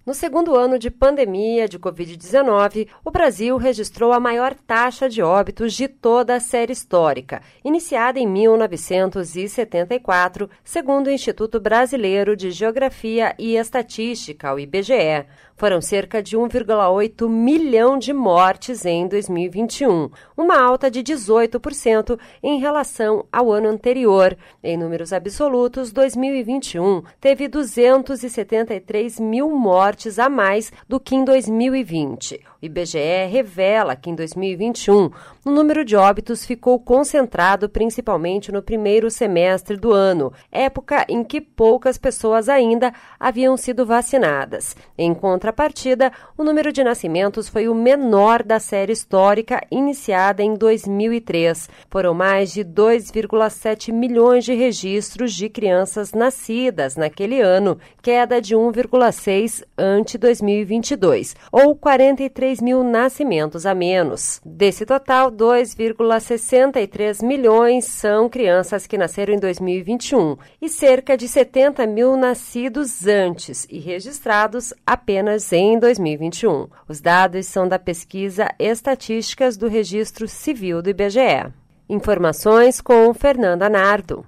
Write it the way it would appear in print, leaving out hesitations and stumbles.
No segundo ano de pandemia de Covid-19, o Brasil registrou a maior taxa de óbitos de toda a série histórica, iniciada em 1974, segundo o Instituto Brasileiro de Geografia e Estatística, o IBGE. Foram cerca de 1,8 milhão de mortes em 2021, uma alta de 18% em relação ao ano anterior. Em números absolutos, 2021 teve 273 mil mortes a mais do que em 2020. O IBGE revela que em 2021 o número de óbitos ficou concentrado principalmente no primeiro semestre do ano, época em que poucas pessoas ainda haviam sido vacinadas. Em contrapartida, o número de nascimentos foi o menor da série histórica iniciada em 2003. Foram mais de 2,7 milhões de registros de crianças nascidas naquele ano, queda de 1,6 ante 2022, ou 43 mil nascimentos a menos. Desse total, 2,63 milhões são crianças que nasceram em 2021 e cerca de 70 mil nascidos antes e registrados apenas em 2021. Os dados são da pesquisa Estatísticas do Registro Civil do IBGE. Informações com Fernanda Nardo.